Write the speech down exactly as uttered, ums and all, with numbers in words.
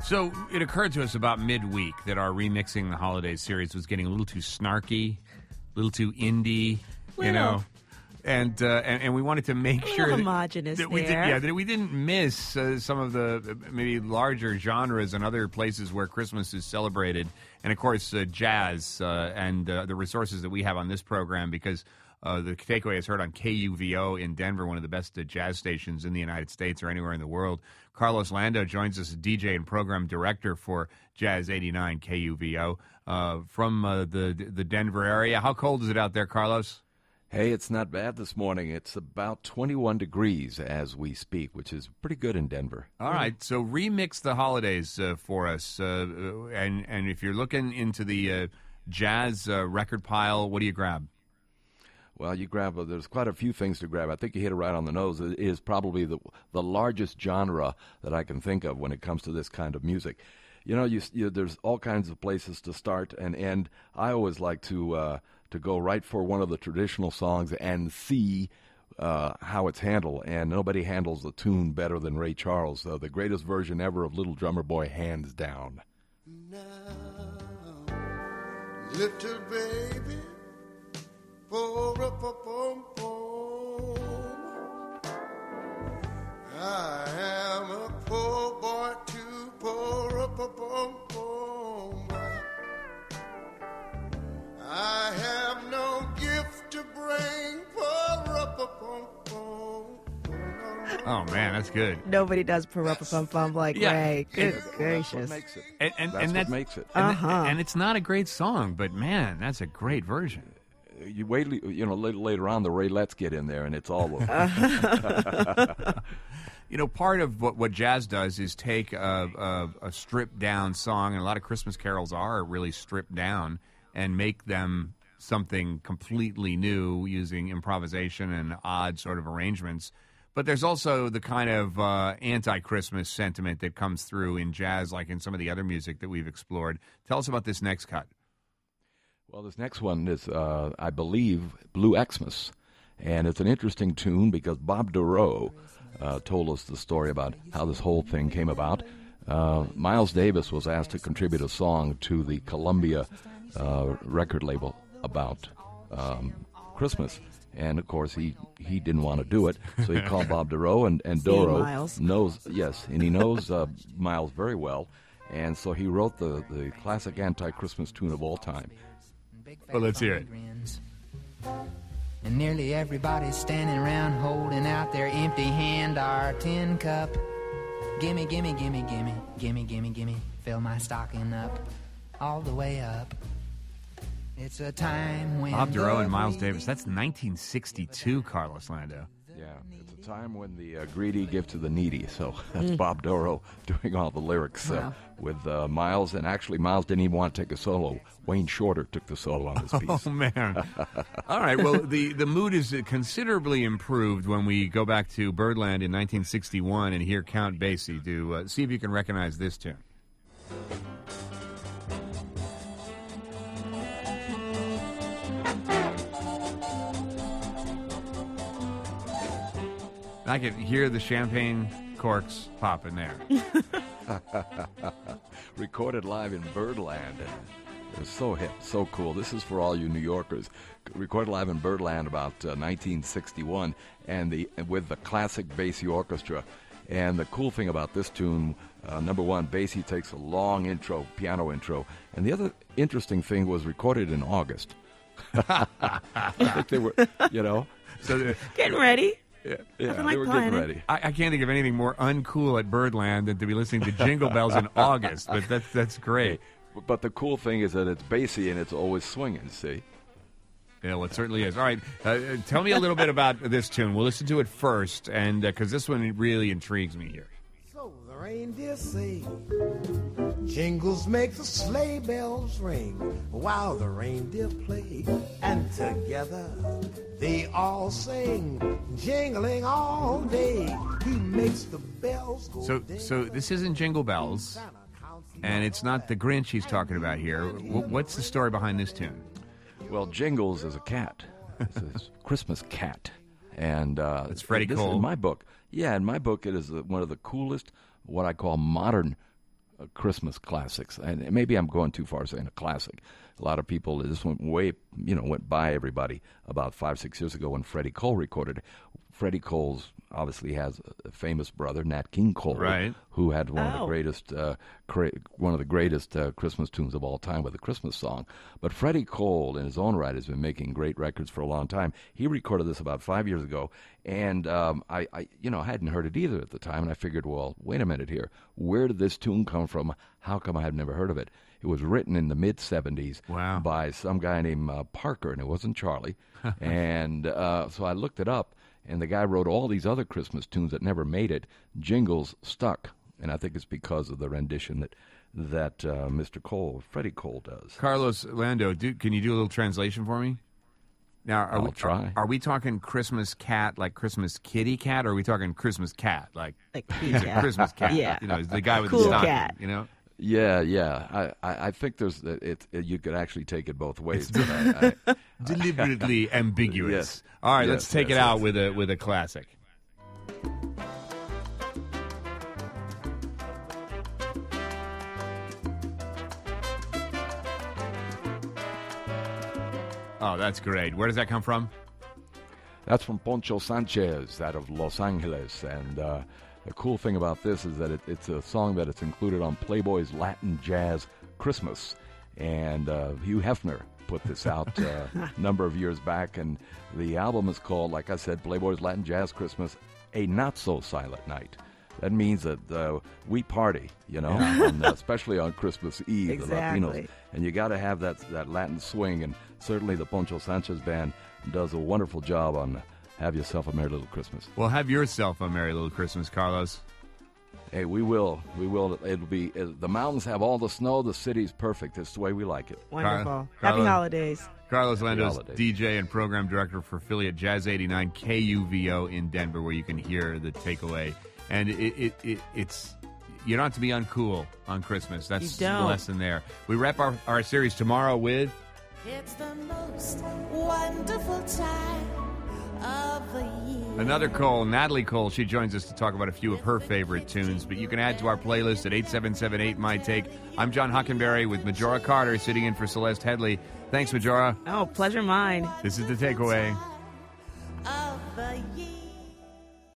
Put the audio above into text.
So it occurred to us about midweek that our Remixing the Holidays series was getting a little too snarky, a little too indie, Little. you know. And, uh, and and we wanted to make A sure little that, homogenous that we did, there. yeah, that we didn't miss uh, some of the uh, maybe larger genres and other places where Christmas is celebrated, and of course uh, jazz uh, and uh, the resources that we have on this program, because uh, the takeaway is heard on K U V O in Denver, one of the best uh, jazz stations in the United States or anywhere in the world. Carlos Lando joins us as D J and program director for Jazz eighty-nine K U V O uh, from uh, the the Denver area. How cold is it out there, Carlos? Hey, it's not bad this morning. It's about twenty-one degrees as we speak, which is pretty good in Denver. All right, so remix the holidays uh, for us, uh, and and if you're looking into the uh, jazz uh, record pile, what do you grab? Well, you grab, uh, there's quite a few things to grab. I think you hit it right on the nose. It is probably the the largest genre that I can think of when it comes to this kind of music. You know, you, you there's all kinds of places to start and end. I always like to uh, to go right for one of the traditional songs and see uh, how it's handled. And nobody handles the tune better than Ray Charles, uh, the greatest version ever of Little Drummer Boy, hands down. Now, little baby, po-ra-pa-pum-pum. I am a poor boy too, po-ra-pa-pum-pum. I have no gift to bring, po-ra-pa-pum-pum. Oh man, that's good. Nobody does pa-rum-pa-pum-pum like Yeah. Ray. Good That's what gracious. makes it. And, and, That's and what that's, makes it. And, Uh-huh. and it's not a great song, but man, that's a great version. You wait, you know, later, later on, the Raylettes get in there, and it's all over. You know, part of what, what jazz does is take a, a, a stripped-down song, and a lot of Christmas carols are really stripped down, and make them something completely new using improvisation and odd sort of arrangements. But there's also the kind of uh, anti-Christmas sentiment that comes through in jazz, like in some of the other music that we've explored. Tell us about this next cut. Well, this next one is, uh, I believe, Blue Xmas. And it's an interesting tune because Bob Dorough uh, told us the story about how this whole thing came about. Uh, Miles Davis was asked to contribute a song to the Columbia uh, record label about um, Christmas. And, of course, he, he didn't want to do it, so he called Bob Dorough, and, and Seeing Dorough Miles. knows, yes, and he knows uh, Miles very well. And so he wrote the, the classic anti-Christmas tune of all time. Well, let's hear it. And nearly everybody's standing around holding out their empty hand or tin cup. Gimme, gimme, gimme, gimme, gimme, gimme, gimme, fill my stocking up, all the way up. It's a time when Bob Dorough and the Miles greedy- Davis. That's nineteen sixty-two, Carlos Lando. Yeah, it's a time when the uh, greedy give to the needy. So that's Bob Dorough doing all the lyrics uh, Wow. with uh, Miles. And actually, Miles didn't even want to take a solo. Wayne Shorter took the solo on this piece. Oh, man. All right, well, the, the mood is considerably improved when we go back to Birdland in nineteen sixty-one and hear Count Basie do. Uh, see if you can recognize this tune. I could hear the champagne corks popping there. Recorded live in Birdland. It was so hip, so cool. This is for all you New Yorkers. Recorded live in Birdland about uh, nineteen sixty-one, and the with the classic Basie Orchestra. And the cool thing about this tune, uh, number one, Basie takes a long intro, piano intro, and the other interesting thing was recorded in August. I think they were, you know, So the, Getting ready. yeah, yeah Nothing they like were getting planning. ready. I, I can't think of anything more uncool at Birdland than to be listening to Jingle Bells in August, but that's that's great. But the cool thing is that it's Basie and it's always swinging. See. Yeah, well, it certainly is. All right, uh, tell me a little bit about this tune. We'll listen to it first, and because uh, this one really intrigues me here. So the reindeer say, jingles make the sleigh bells ring while the reindeer play, and together they all sing, jingling all day. He makes the bells go So, ding. so this isn't Jingle Bells, and it's not the Grinch he's talking about here. W- what's the story behind this tune? Well, Jingles is a cat. It's a Christmas cat. And uh, It's Freddie this, Cole. In my book, yeah, in my book, it is uh, one of the coolest, what I call modern uh, Christmas classics, and maybe I'm going too far saying a classic. A lot of people, this went way, you know, went by everybody about five, six years ago when Freddie Cole recorded it. Freddie Cole's obviously has a famous brother, Nat King Cole, right, who had one oh. of the greatest, uh, cra- one of the greatest uh, Christmas tunes of all time with a Christmas song. But Freddie Cole, in his own right, has been making great records for a long time. He recorded this about five years ago, and um, I, I, you know, I hadn't heard it either at the time, and I figured, well, wait a minute here, where did this tune come from? How come I had never heard of it? It was written in the mid seventies wow. by some guy named uh, Parker, and it wasn't Charlie. and uh, so I looked it up, and the guy wrote all these other Christmas tunes that never made it. Jingles stuck, and I think it's because of the rendition that that uh, Mister Cole, Freddie Cole, does. Carlos Lando, do, can you do a little translation for me? Now, are I'll we, try. Are, are we talking Christmas cat like Christmas kitty cat, or are we talking Christmas cat like, Like, yeah. Christmas cat? Yeah. You know, the guy with Cool the stocking, cat. you know? Yeah, yeah. I, I, I think there's it, it. You could actually take it both ways. but I, I, Deliberately ambiguous. Yes. All right, Yes, let's take yes, it out yes. with a with a classic. Oh, that's great. Where does that come from? That's from Poncho Sanchez out of Los Angeles. And uh, the cool thing about this is that it, it's a song that it's included on Playboy's Latin Jazz Christmas. And uh, Hugh Hefner put this out uh, a number of years back. And the album is called, like I said, Playboy's Latin Jazz Christmas, A Not-So-Silent Night. That means that uh, we party, you know, on, uh, especially on Christmas Eve, Exactly. the Latinos. And you got to have that that Latin swing. And certainly the Poncho Sanchez Band does a wonderful job on Have Yourself a Merry Little Christmas. Well, have yourself a Merry Little Christmas, Carlos. Hey, we will. We will. It'll be, uh, the mountains have all the snow. The city's perfect. It's the way we like it. Wonderful. Carla- Happy Carla- holidays. Carlos Lando's holidays. D J and program director for affiliate Jazz eighty-nine K U V O in Denver, where you can hear the takeaway. And it, it, it it's you don't have to be uncool on Christmas. That's You the don't. lesson there. We wrap our, our series tomorrow with It's the most wonderful time of the year. another Cole, Natalie Cole. She joins us to talk about a few of her favorite tunes. But you can add to our playlist at eight seven seven eight My Take. I'm John Hockenberry with Majora Carter sitting in for Celeste Headley. Thanks, Majora. Oh, pleasure mine. This is The Takeaway. Of the year.